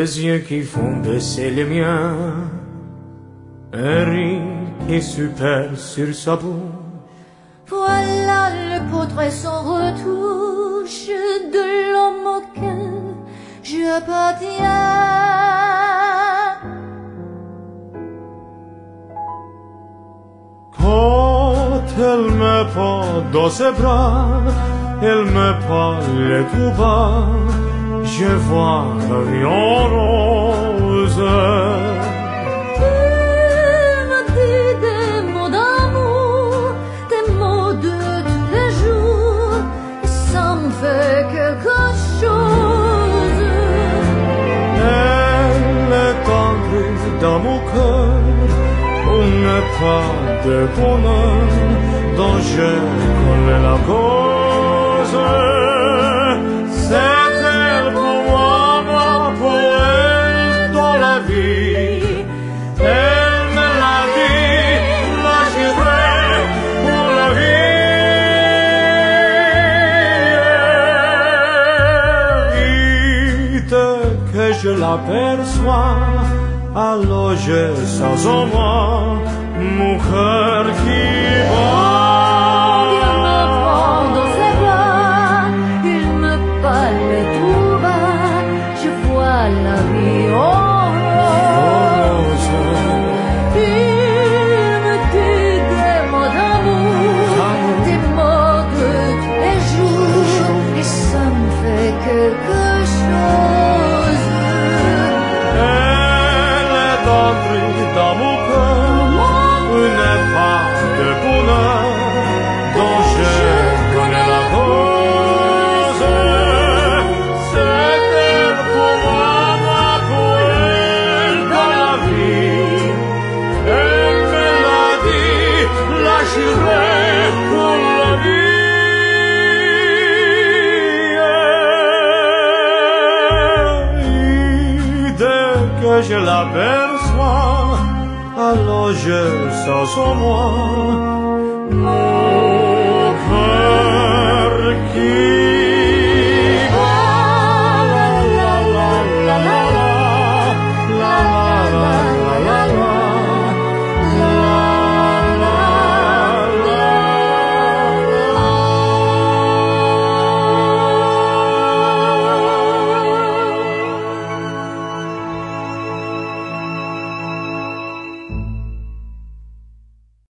les yeux qui font baisser les miens, un rire qui super sur sa bouche. Voilà le portrait sans retouche de l'homme auquel j'appartiens. Quand elle me prend dans ses bras, elle me parle tout bas, je vois la vie en rose. Il me dit des mots d'amour, des mots de tous les jours, et ça me fait quelque chose. Elle est entrée dans mon cœur, on n'est pas de bonheur dont je connais la cause. C'est elle pour moi, pour elle dans la vie. Elle me l'a dit, là j'irai pour la vie. Vite que je l'aperçois, alors je sens en moi mon cœur qui bat. Il me prend dans ses bras, il me parle tout bas, je vois la vie en rose. Il me dit des mots d'amour, des mots de tous les jours, et ça me fait quelque chose. Elle est entrée dans mon cœur, n'est pas de bonheur dont je connais la cause. C'est elle pour moi pour elle dans la vie. Elle me l'a dit, là j'irai pour la vie. Dès que je l'aperçois, alors je sens en moi